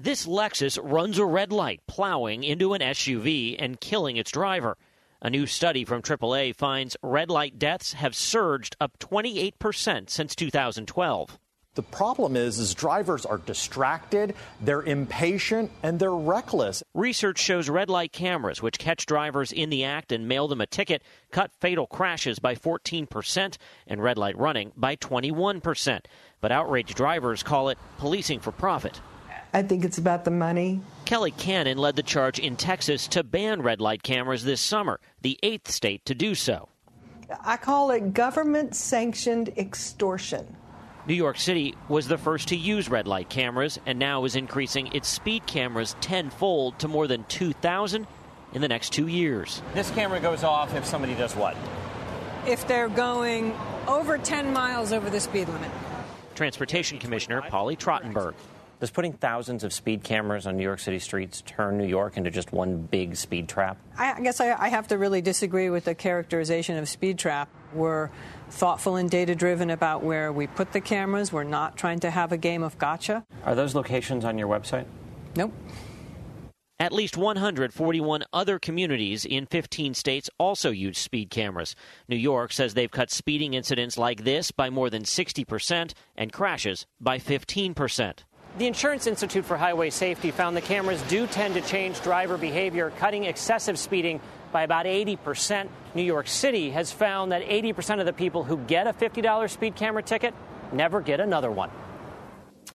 This Lexus runs a red light, plowing into an SUV and killing its driver. A new study from AAA finds red light deaths have surged up 28% since 2012. The problem is drivers are distracted, they're impatient, and they're reckless. Research shows red light cameras, which catch drivers in the act and mail them a ticket, cut fatal crashes by 14% and red light running by 21%. But outraged drivers call it policing for profit. I think it's about the money. Kelly Cannon led the charge in Texas to ban red light cameras this summer, the 8th state to do so. I call it government-sanctioned extortion. New York City was the first to use red light cameras and now is increasing its speed cameras tenfold to more than 2,000 in the next 2 years. This camera goes off if somebody does what? If they're going over 10 miles over the speed limit. Transportation Commissioner Polly Trottenberg. Does putting thousands of speed cameras on New York City streets turn New York into just one big speed trap? I guess I have to really disagree with the characterization of speed trap. We're thoughtful and data-driven about where we put the cameras. We're not trying to have a game of gotcha. Are those locations on your website? Nope. At least 141 other communities in 15 states also use speed cameras. New York says they've cut speeding incidents like this by more than 60% and crashes by 15%. The Insurance Institute for Highway Safety found the cameras do tend to change driver behavior, cutting excessive speeding by about 80%. New York City has found that 80% of the people who get a $50 speed camera ticket never get another one.